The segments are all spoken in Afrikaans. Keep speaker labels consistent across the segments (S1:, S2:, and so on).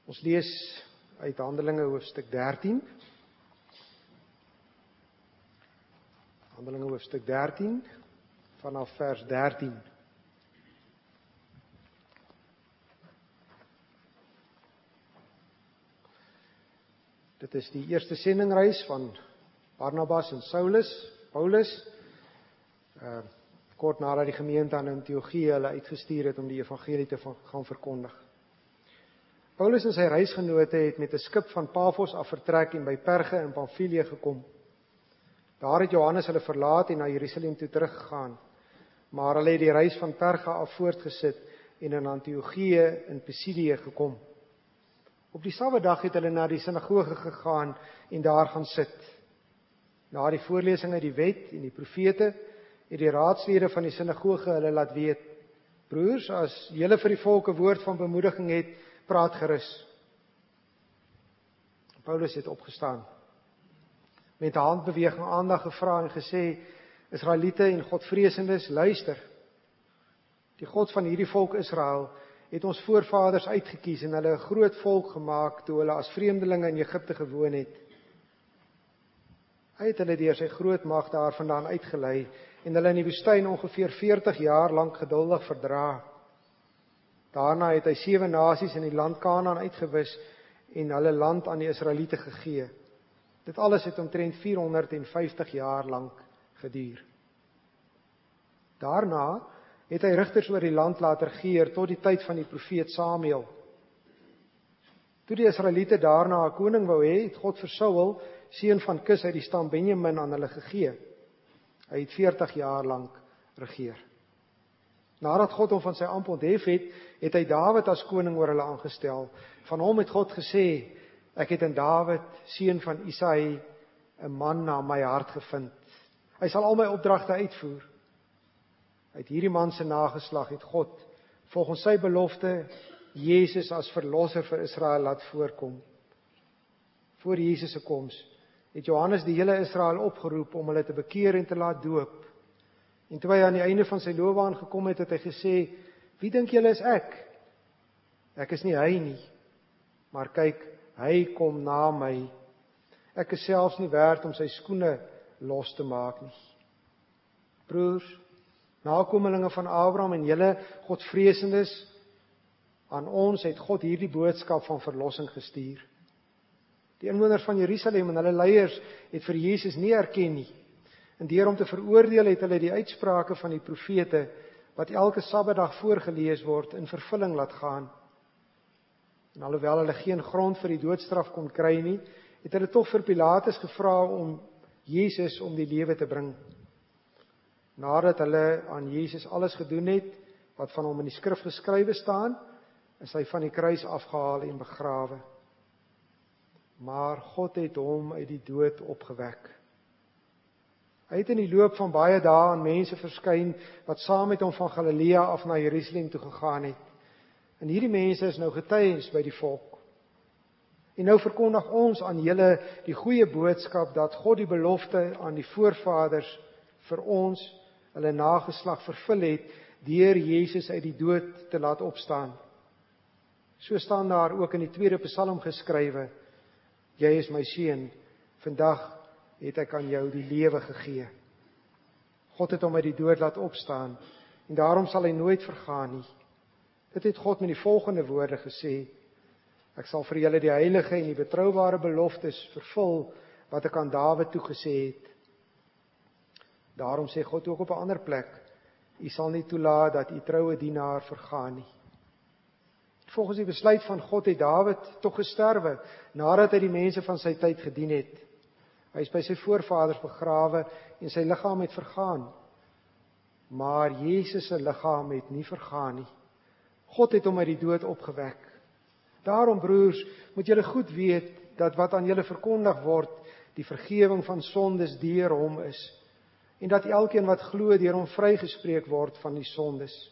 S1: Ons lees uit Handelinge hoofstuk 13. Handelinge hoofstuk 13 vanaf vers 13. Dit is die eerste sendingreis van Barnabas en Paulus, kort nadat die gemeente aan Antiochië hulle uitgestuur het om die evangelie te gaan verkondig. Paulus en sy reisgenote het met 'n skip van Pafos af vertrek en by Perge in Pamfilië gekom. Daar het Johannes hulle verlaat en na Jerusalem toe teruggegaan, maar hulle het die reis van Perge af voortgesit en in Antiochië in Pisidië gekom. Op die Sabbatdag het hulle na die sinagoge gegaan en daar gaan sit. Na die voorlesing uit die wet en die profete het die raadslede van die sinagoge hulle laat weet: broers, as julle vir die volk 'n woord van bemoediging het, praat gerus. Paulus het opgestaan, met 'n handbeweging aandag gevra en gesê: Israeliete en Godvreesendes, luister. Die God van hierdie volk Israel het ons voorvaders uitgekies en hulle 'n groot volk gemaak toe hulle as vreemdelinge in Egipte gewoon het. Hy het hulle deur sy groot mag daarvandaan uitgelei en hulle in die woestyn ongeveer 40 jaar lank geduldig verdra. Daarna het hy 7 nasies in die land Kanaan uitgewis en hulle land aan die Israeliete gegee. Dit alles het omtrent 450 jaar lank geduur. Daarna het hy rigters oor die land laat regeer tot die tyd van die profeet Samuel. Toe die Israeliete daarna 'n koning wou hê, het God vir Saul, seun van Kis uit die stam Benjamin, aan hulle gegee. Hy het 40 jaar lank regeer. Nadat God hom van sy ampt onthef het, het hy Dawid as koning oor hulle aangestel. Van hom het God gesê: ek het in Dawid, seun van Isaï, 'n man na my hart gevind. Hy sal al my opdragte uitvoer. Uit hierdie man se nageslag het God, volgens sy belofte, Jesus as verlosser vir Israel laat voorkom. Voor Jesus se koms het Johannes die hele Israel opgeroep om hulle te bekeer en te laat doop. En toe hy aan die einde van sy loopbaan gekom het, het hy gesê: wie dink julle is ek? Ek is nie hy nie, maar kyk, hy kom na my. Ek is selfs nie werd om sy skoene los te maak nie. Broers, nakomelinge van Abraham en julle Godvreesendes, aan ons het God hierdie boodskap van verlossing gestuur. Die inwoners van Jerusalem en hulle leiers het vir Jesus nie erken nie. En deur hom te veroordeel het hulle die uitsprake van die profete, wat elke Sabbatdag voorgelees word, in vervulling laat gaan. En alhoewel hulle geen grond vir die doodstraf kon kry nie, het hulle tog vir Pilatus gevra om Jesus om die lewe te bring. Nadat hulle aan Jesus alles gedoen het, wat van hom in die skrif geskrywe staan, is hy van die kruis afgehaal en begrawe. Maar God het hom uit die dood opgewek. Hy het in die loop van baie dae aan mense verskyn, wat saam met hom van Galilea af na Jerusalem toe gegaan het. En hierdie mense is nou getuies by die volk. En nou verkondig ons aan julle die goeie boodskap, dat God die belofte aan die voorvaders vir ons, hulle nageslag, vervul het, deur Jesus uit die dood te laat opstaan. So staan daar ook in die 2de Psalm geskrywe: jy is my seun, vandag het ek aan jou die lewe gegee. God het hom uit die dood laat opstaan, en daarom sal hy nooit vergaan nie. Dit het God met die volgende woorde gesê: ek sal vir julle die heilige en die betroubare beloftes vervul, wat ek aan Dawid toegesê het. Daarom sê God ook op 'n ander plek: u sal nie toelaat dat u troue dienaar vergaan nie. Volgens die besluit van God het Dawid tog gesterwe, nadat hy die mense van sy tyd gedien het. Hy is by sy voorvaders begrawe en sy liggaam het vergaan. Maar Jesus se liggaam het nie vergaan nie. God het hom uit die dood opgewek. Daarom, broers, moet julle goed weet, dat wat aan julle verkondig word, die vergewing van sondes deur hom is, en dat elkeen wat glo deur hom vrygespreek word van die sondes.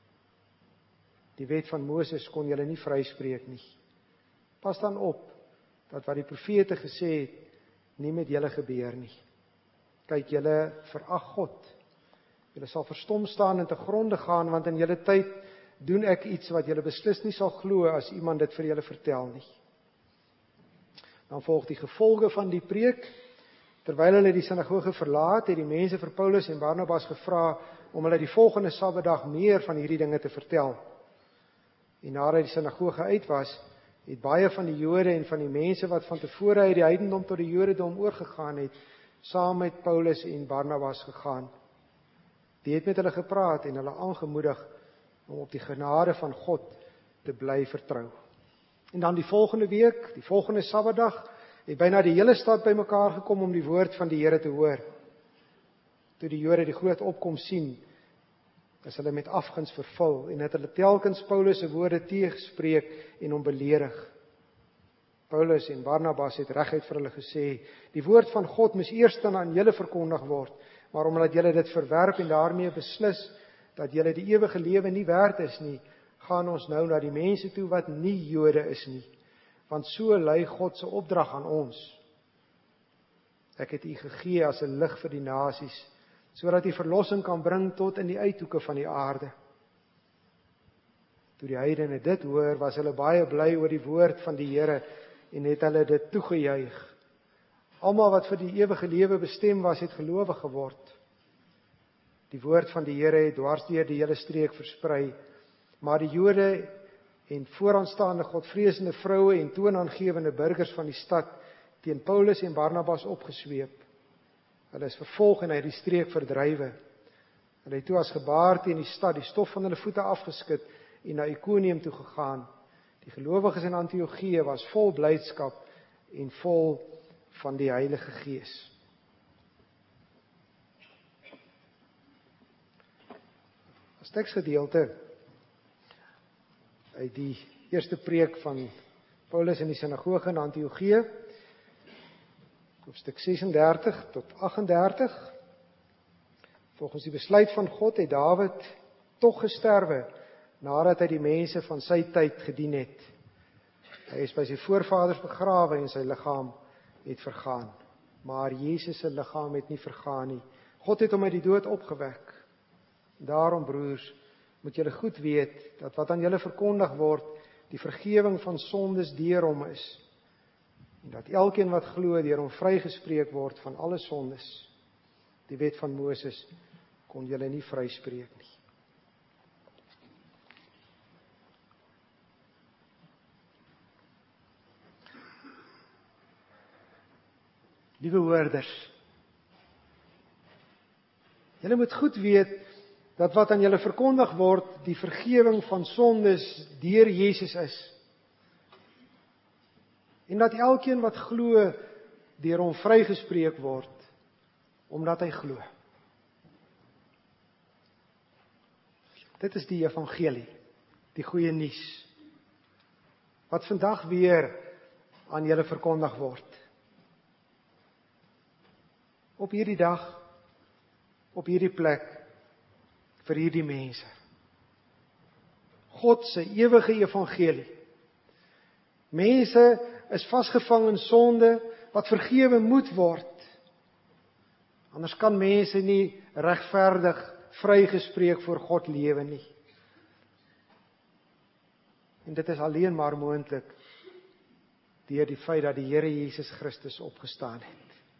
S1: Die wet van Moses kon julle nie vryspreek nie. Pas dan op, dat wat die profete gesê het, nie met julle gebeur nie. Kyk, julle verag God. Julle sal verstom staan en te gronde gaan, want in julle tyd doen ek iets wat julle beslis nie sal glo as iemand dit vir julle vertel nie. Dan volg die gevolge van die preek. Terwyl hulle die sinagoge verlaat, het die mense vir Paulus en Barnabas gevra om hulle die volgende Sabbatdag meer van hierdie dinge te vertel. En nadat die sinagoge uit was, het baie van die Jode en van die mense wat van tevore uit die heidendom tot die Jodendom oorgegaan het, saam met Paulus en Barnabas gegaan. Die het met hulle gepraat en hulle aangemoedig om op die genade van God te bly vertrou. En dan die volgende week, die volgende Sabbatdag, het byna die hele stad bymekaar gekom om die woord van die Here te hoor. Toe die Jode die groot opkom sien, is hulle met afguns vervul en het hulle telkens Paulus se woorde teëgespreek en hom beledig. Paulus en Barnabas het reguit vir hulle gesê, die woord van God moes eers dan aan julle verkondig word, maar omdat julle dit verwerp en daarmee beslis dat julle die ewige lewe nie werd is nie, gaan ons nou na die mense toe wat nie Jode is nie, want so lei God se opdrag aan ons. Ek het u gegee as 'n lig vir die nasies, sodat u verlossing kan bring tot in die uithoeke van die aarde. Toe die heidene dit hoor, was hulle baie bly oor die woord van die Here en het hulle dit toegejuig. Almal wat vir die ewige lewe bestem was, het gelowig geword. Die woord van die Here het dwars deur die hele streek versprei, maar die Jode en vooraanstaande godvreesende vroue en toonaangewende burgers van die stad teen Paulus en Barnabas opgesweep. Hulle is vervolg en uit die streek verdrywe. Hulle het toe as gebaar teen die stad die stof van hulle voete afgeskit en na Ikonium toe gegaan. Die gelowiges in Antiochië was vol blydskap en vol van die Heilige Gees. As teksgedeelte uit die eerste preek van Paulus in die sinagoge in Antiochië, hoofstuk 36 tot 38. Volgens die besluit van God het Dawid tog gesterwe nadat hy die mense van sy tyd gedien het. Hy is by sy voorvaders begrawe en sy liggaam het vergaan. Maar Jesus se liggaam het nie vergaan nie. God het hom uit die dood opgewek. Daarom broers, moet julle goed weet dat wat aan julle verkondig word, die vergewing van sondes deur hom is. En dat elkeen wat glo deur hom vrygespreek word van alle sondes. Die wet van Moses kon julle nie vryspreek nie. Liewe hoorders, julle moet goed weet dat wat aan julle verkondig word, die vergewing van sondes deur Jesus is. En dat elkeen wat glo deur hom vrygespreek word, omdat hy glo. Dit is die evangelie, die goeie nuus, wat vandag weer aan julle verkondig word. Op hierdie dag, op hierdie plek, vir hierdie mense. God se ewige evangelie. Mense is vasgevang in sonde wat vergewe moet word. Anders kan mense nie regverdig vrygespreek voor God lewe nie. En dit is alleen maar moontlik deur die feit dat die Here Jesus Christus opgestaan het.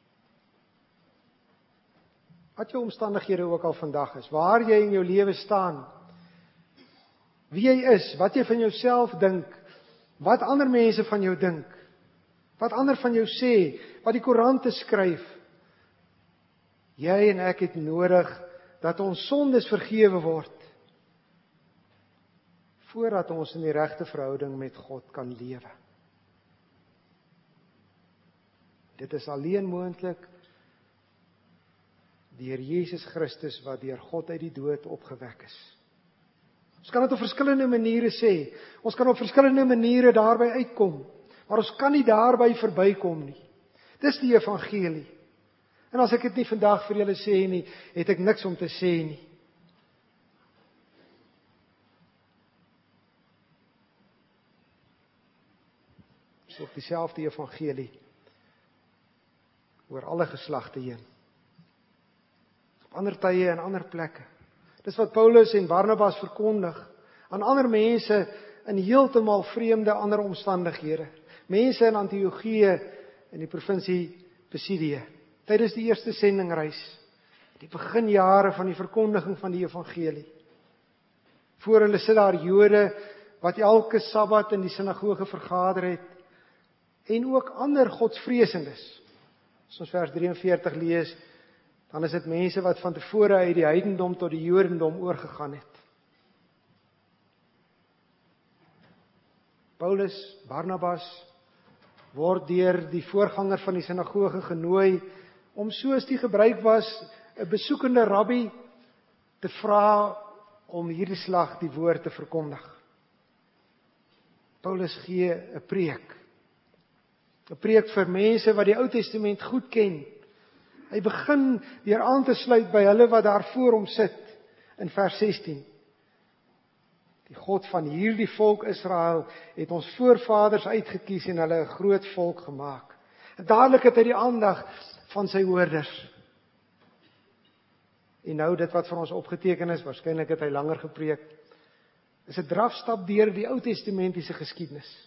S1: Wat jou omstandighede ook al vandag is, waar jy in jou lewe staan, wie jy is, wat jy van jouself dink, wat ander mense van jou dink, wat ander van jou sê, wat die koerante skryf. Jy en ek het nodig dat ons sondes vergewe word, voordat ons in die regte verhouding met God kan lewe. Dit is alleen moontlik deur Jesus Christus wat deur God uit die dood opgewek is. Ons kan dit op verskillende maniere sê. Ons kan op verskillende maniere daarby uitkom. Maar ons kan nie daarby verbykom nie. Dis die evangelie. En as ek dit nie vandag vir julle sê nie, het ek niks om te sê nie. Dis ook dieselfde evangelie oor alle geslagte heen. Op ander tye en ander plekke. Dis wat Paulus en Barnabas verkondig aan ander mense in heeltemal vreemde ander omstandighede. Mense in Antiochië in die provinsie Pisidië, tydens die eerste sendingreis, die beginjare van die verkondiging van die evangelie. Voor hulle sit daar Jode wat elke Sabbat in die sinagoge vergader het, en ook ander godsvreesendes. As ons vers 43 lees, dan is dit mense wat van tevore uit die heidendom tot die Jodendom oorgegaan het. Paulus, Barnabas, word deur die voorganger van die sinagoge genooi om soos die gebruik was, 'n besoekende rabbi te vra om hierdie slag die woord te verkondig. Paulus gee 'n preek. 'n Preek vir mense wat die Ou Testament goed ken. Hy begin deur aan te sluit by hulle wat daar voor hom sit in vers 16. Die God van hierdie volk Israel het ons voorvaders uitgekies en hulle 'n groot volk gemaak. En dadelik het hy die aandag van sy hoorders. En nou dit wat vir ons opgeteken is, waarskynlik het hy langer gepreek, is 'n drafstap deur die Ou Testamentiese geskiedenis.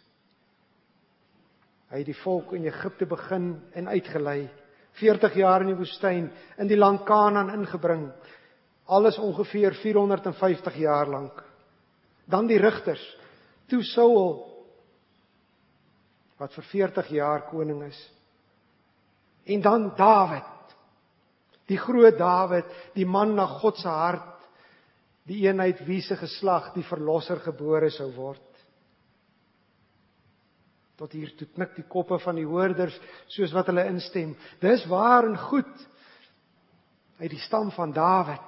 S1: Hy het die volk in Egipte begin en uitgelei, 40 jaar in die woestyn, in die land Kanaan ingebring, alles ongeveer 450 jaar lank. Dan die rigters, toe Saul, wat vir 40 jaar koning is. En dan Dawid, die groot Dawid, die man na God se hart, die een uit wie se geslag die verlosser gebore sou word. Tot hier toe knik die koppe van die hoorders, soos wat hulle instem. Dis waar en goed, uit die stam van Dawid.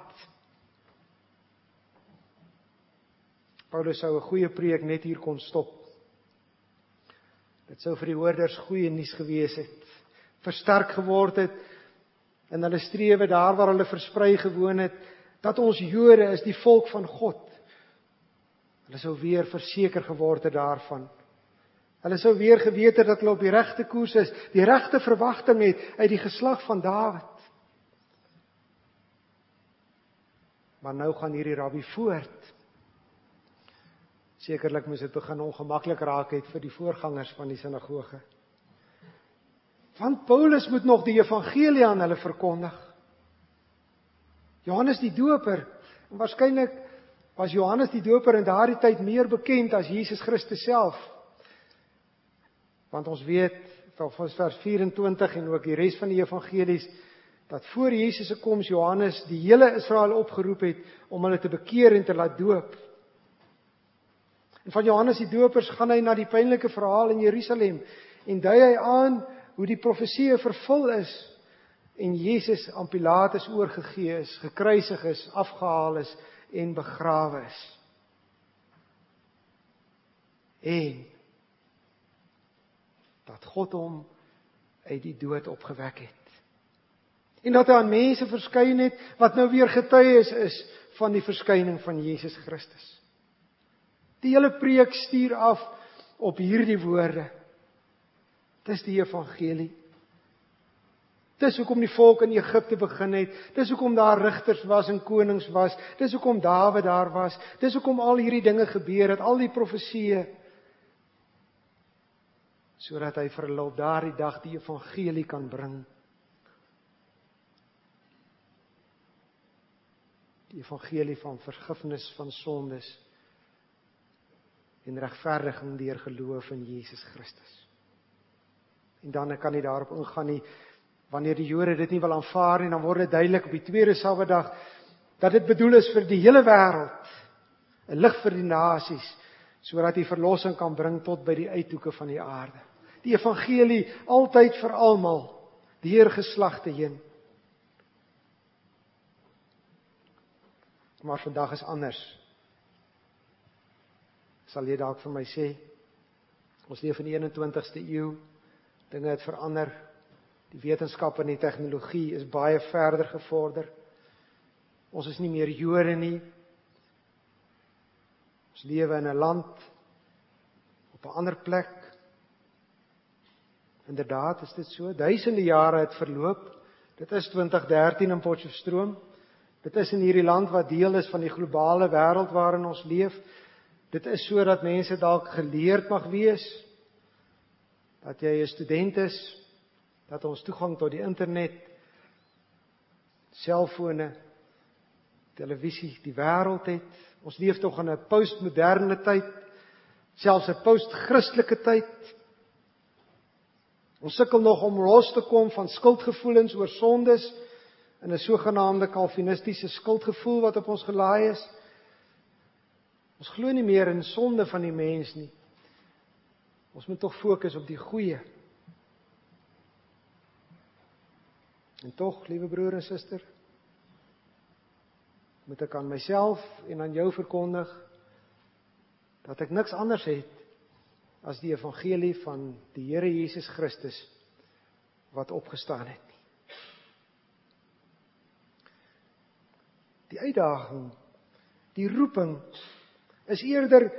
S1: Paulus sou 'n goeie preek net hier kon stop. Dit sou vir die hoorders goeie nuus gewees het, versterk geword het, in hulle strewe daar waar hulle versprei gewoon het, dat ons Jode is die volk van God. Hulle sou weer verseker geword het daarvan. Hulle sou weer geweet het dat hulle op die regte koers is, die regte verwagting het uit die geslag van Dawid. Maar nou gaan hierdie rabbi voort. Sekerlik moes dit begin ongemaklik raak het vir die voorgangers van die sinagoge. Want Paulus moet nog die evangelie aan hulle verkondig. Johannes die Doper, en waarskynlik was Johannes die Doper in daardie tyd meer bekend as Jesus Christus self. Want ons weet, van vers 24 en ook die res van die evangelies, dat voor Jesus se koms Johannes die hele Israel opgeroep het om hulle te bekeer en te laat doop. En van Johannes die Dopers gaan hy na die pynlike verhaal in Jerusalem en dui hy aan hoe die profeseë vervul is en Jesus aan Pilatus oorgegee is, gekruisig is, afgehaal is en begrawe is. En dat God hom uit die dood opgewek het. En dat hy aan mense verskyn het wat nou weer getuies is van die verskyning van Jesus Christus. Die hele preek stuur af op hierdie woorde. Dis die evangelie. Dis hoekom die volk in Egipte begin het. Dis hoekom daar rigters was en konings was. Dis hoekom Dawid daar was. Dis hoekom al hierdie dinge gebeur het, al die profeseë. Sodat hy vir hulle op daardie dag die evangelie kan bring. Die evangelie van vergifnis van sondes en regverdiging deur geloof in Jesus Christus. En dan kan hy daarop ingaan nie, wanneer die Jode dit nie wil aanvaar nie, dan word dit duidelik op die tweede Sabbatdag, dat dit bedoel is vir die hele wêreld, 'n lig vir die nasies, sodat hy verlossing kan bring tot by die uithoeke van die aarde. Die evangelie altyd vir almal, deur geslagte heen. Maar vandag is anders. Sal jy dalk vir my sê, ons leef in die 21ste eeu, dinge het verander, die wetenskap en die tegnologie is baie verder gevorder, ons is nie meer Jode nie, ons lewe in 'n land, op 'n ander plek, inderdaad is dit so, duisende jare het verloop, dit is 2013 in Potchefstroom, dit is in hierdie land wat deel is van die globale wêreld waarin ons leef, Dit is sodat mense dalk geleerd mag wees, dat jy 'n student is, dat ons toegang tot die internet, selfone, televisie, die wêreld het. Ons leef tog in 'n postmoderne tyd, selfs 'n postchrustelike tyd. Ons sukkel nog om los te kom van skuldgevoelens oor sondes, in 'n sogenaamde kalvinistiese skuldgevoel wat op ons gelaai is. Ons glo nie meer in sonde van die mens nie. Ons moet tog fokus op die goeie. En tog, liewe broer en suster, moet ek aan myself en aan jou verkondig, dat ek niks anders het as die evangelie van die Here Jesus Christus, wat opgestaan het nie. Die uitdaging, die roeping, is eerder,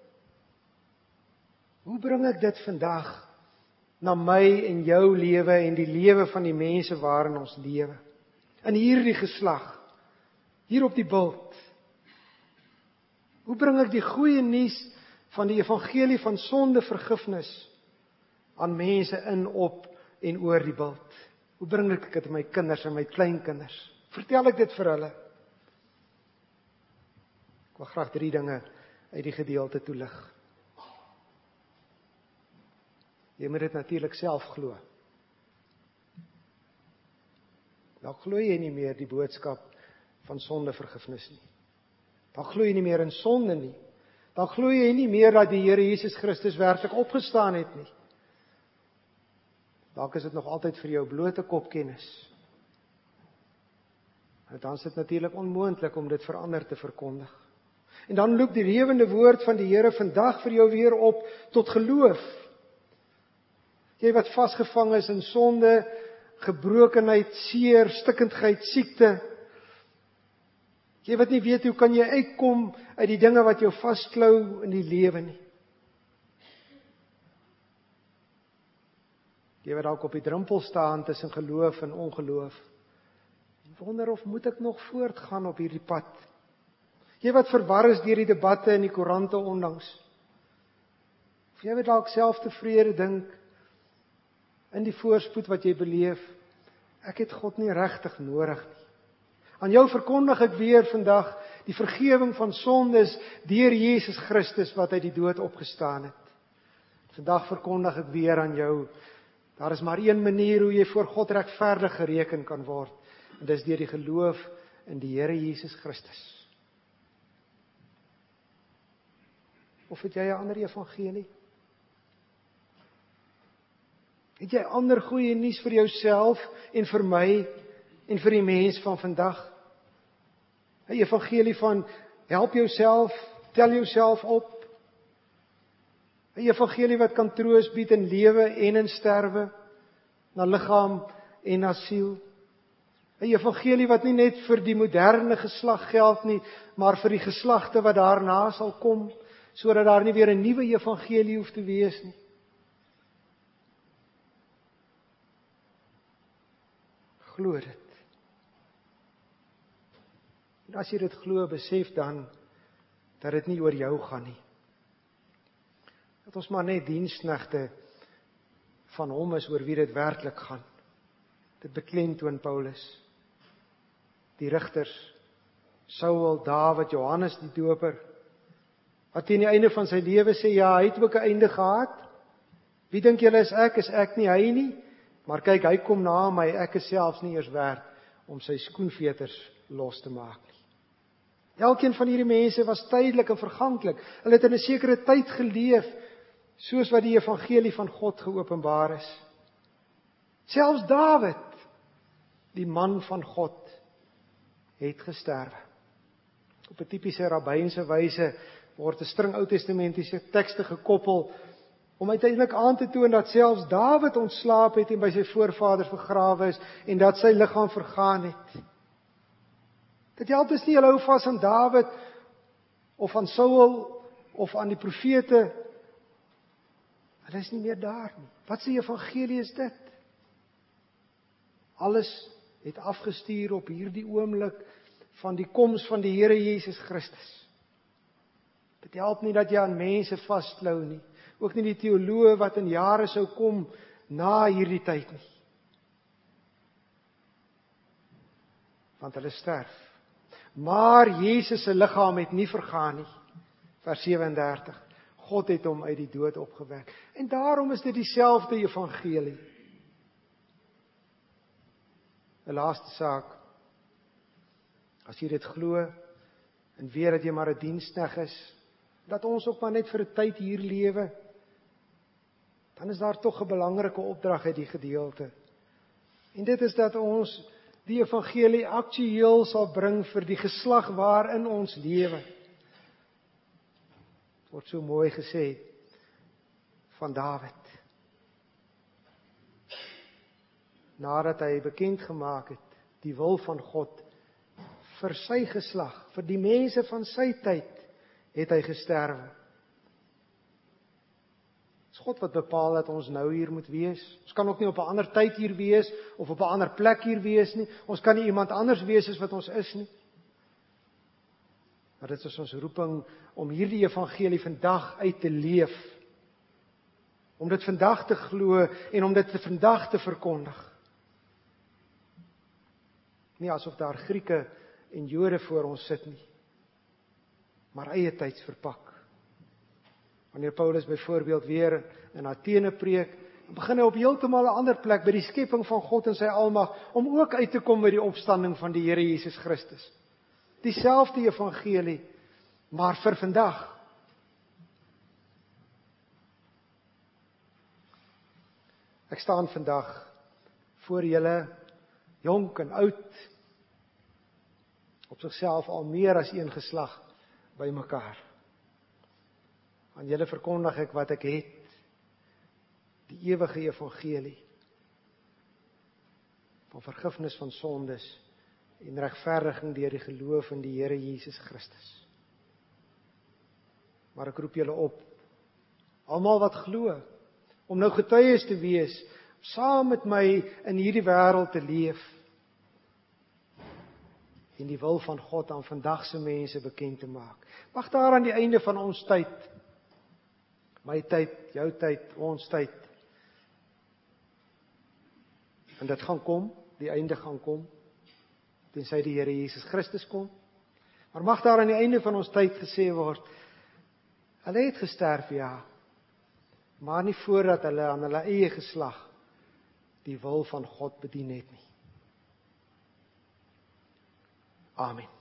S1: hoe bring ek dit vandag na my en jou lewe en die lewe van die mense waarin ons lewe? In hierdie geslag, hier op die bult. Hoe bring ek die goeie nuus van die evangelie van sondevergifnis aan mense in, op en oor die bult? Hoe bring ek dit aan my kinders en my kleinkinders? Vertel ek dit vir hulle? Ek wil graag 3 dinge uit die gedeelte toelig. Jy moet dit natuurlik self glo. Dan glo jy nie meer die boodskap van sondevergifnis nie. Dan glo jy nie meer in sonde nie. Dan glo jy nie meer dat die Here Jesus Christus werklik opgestaan het nie. Dalk is dit nog altyd vir jou blote kopkennis. En dan is dit natuurlik onmoontlik om dit verander te verkondig. En dan loop die lewende woord van die Here vandag vir jou weer op tot geloof. Jy wat vasgevang is in sonde, gebrokenheid, seer, stikkindheid, siekte. Jy wat nie weet hoe kan jy uitkom uit die dinge wat jou vasklou in die lewe nie. Jy wat dalk op die drempel staan tussen geloof en ongeloof. En wonder of moet ek nog voortgaan op hierdie pad? Jy wat verwar is deur die debatte in die koerante onlangs. Of jy wat dalk self tevrede dink in die voorspoed wat jy beleef, ek het God nie regtig nodig nie. Aan jou verkondig ek weer vandag die vergewing van sondes deur Jesus Christus wat uit die dood opgestaan het. Vandag verkondig ek weer aan jou, daar is maar een manier hoe jy voor God regverdig gereken kan word, en dis deur die geloof in die Here Jesus Christus. Of het jy 'n ander evangelie? Het jy ander goeie nuus vir jouself en vir my en vir die mens van vandag? 'n Evangelie van help jouself, tel jouself op. 'n Evangelie wat kan troos bied in lewe en in sterwe, na liggaam en na siel. 'n Evangelie wat nie net vir die moderne geslag geld nie, maar vir die geslagte wat daarna sal kom, sodat daar nie weer 'n nuwe evangelie hoef te wees nie. Glo dit. En as jy dit glo, besef dan dat dit nie oor jou gaan nie. Dat ons maar net diensknegte van hom is oor wie dit werklik gaan. Dit beklemtoon Paulus. Die rigters, Saul, Dawid, Johannes die Doper, wat teen die einde van sy lewe sê, ja, hy het ook 'n einde gehad. Wie dink julle is ek? Is ek nie hy nie? Maar kyk, hy kom na my, ek is selfs nie eers werd om sy skoenveters los te maak nie. Elkeen van hierdie mense was tydelik en verganklik. Hulle het in 'n sekere tyd geleef, soos wat die evangelie van God geopenbaar is. Selfs Dawid, die man van God, het gesterwe. Op 'n tipiese rabbynse wyse word 'n string Ou Testamentiese tekste gekoppel om uiteindelik aan te toon dat selfs Dawid ontslaap het en by sy voorvaders begrawe is en dat sy liggaam vergaan het. Dit help dus nie, hulle hou vas aan Dawid of aan Saul of aan die profete. Hulle is nie meer daar nie. Wat 'n evangelie is dit? Alles het afgestuur op hierdie oomblik van die koms van die Here Jesus Christus. Dit help nie dat jy aan mense vasklou nie. Ook nie die teoloë wat in jare sou kom na hierdie tyd nie. Want hulle sterf. Maar Jesus se liggaam het nie vergaan nie. Vers 37. God het hom uit die dood opgewek. En daarom is dit dieselfde evangelie. 'n Laaste saak. As jy dit glo en weet dat jy maar 'n diensknegt is, dat ons ook maar net vir 'n tyd hier lewe, dan is daar tog 'n belangrike opdrag uit die gedeelte. En dit is dat ons die evangelie aktueel sal bring vir die geslag waarin ons lewe. Word so mooi gesê van Dawid. Nadat hy bekend gemaak het die wil van God vir sy geslag, vir die mense van sy tyd, het hy gesterwe. Dit is God wat bepaal dat ons nou hier moet wees. Ons kan ook nie op 'n ander tyd hier wees of op 'n ander plek hier wees nie. Ons kan nie iemand anders wees as wat ons is nie. Maar dit is ons roeping om hierdie evangelie vandag uit te leef. Om dit vandag te glo en om dit vandag te verkondig. Nie asof daar Grieke en Jode voor ons sit nie. Maar eie tyds verpak. Wanneer Paulus byvoorbeeld weer in Athene preek, dan begin hy op heeltemal 'n ander plek by die skepping van God en sy almag, om ook uit te kom by die opstanding van die Here Jesus Christus. Dieselfde evangelie, maar vir vandag. Ek staan vandag voor julle, jonk en oud, op sigself al meer as een geslag bymekaar. Aan julle verkondig ek wat ek het, die ewige evangelie van vergifnis van sondes en regverdiging deur die geloof in die Here Jesus Christus. Maar ek roep julle op, almal wat glo, om nou getuies te wees, saam met my in hierdie wêreld te leef, en die wil van God aan vandag se mense bekend te maak. Mag daar aan die einde van ons tyd, my tyd, jou tyd, ons tyd, en dit gaan kom, die einde gaan kom, tensy die Here Jesus Christus kom, maar mag daar aan die einde van ons tyd gesê word, hulle het gesterf, ja, maar nie voordat hulle aan hulle eie geslag die wil van God bedien het nie. Amen.